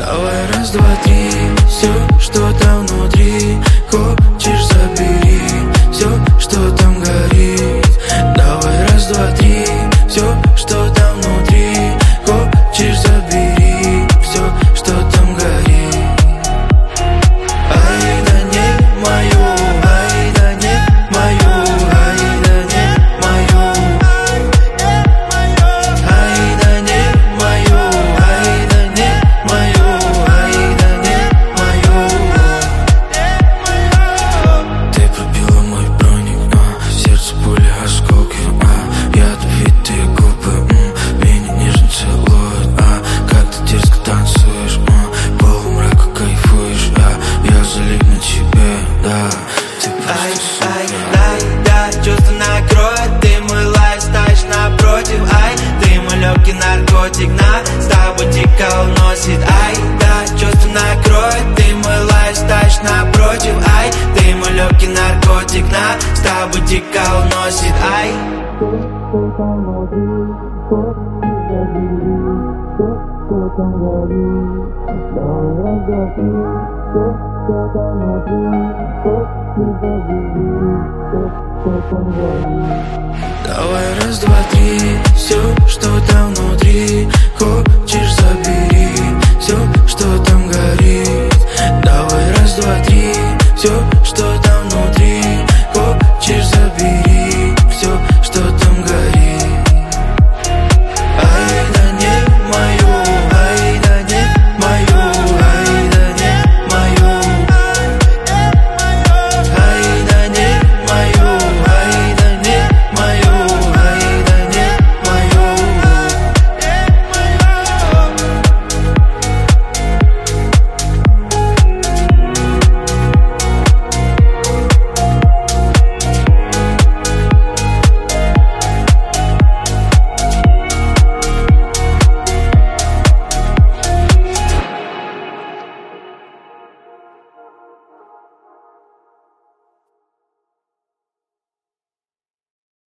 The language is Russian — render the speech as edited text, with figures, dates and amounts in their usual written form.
Давай раз, два, три, все, что там внутри, хочешь забери, все, что там горит. Давай раз, два, три, все, что там внутри, хочешь забери, все, что там горит. Ай, да не мое, ай, да не мое, ай, да не мое, ай, да не мое, ай, да не мое, ай, да не мое. Ты пробила мой броник, сердце пули, осколки, ядовитые губы, меня нежно целуют, как ты дерзко танцуешь, полумрака кайфуешь, я залип на тебе, да. Ты просто да, чувство накроет, ты мой лайфстайл напротив, ай, ты мой легкий наркотик, с тобой дико уносит, ай, да, чувство накроет, ты мой лайфстайл напротив, ай, ты мой легкий наркотик, с тобой дико уносит, ай. Давай раз, два, три, все, что там внутри, хочешь забери, все, что там горит. Давай раз, два, три, все, что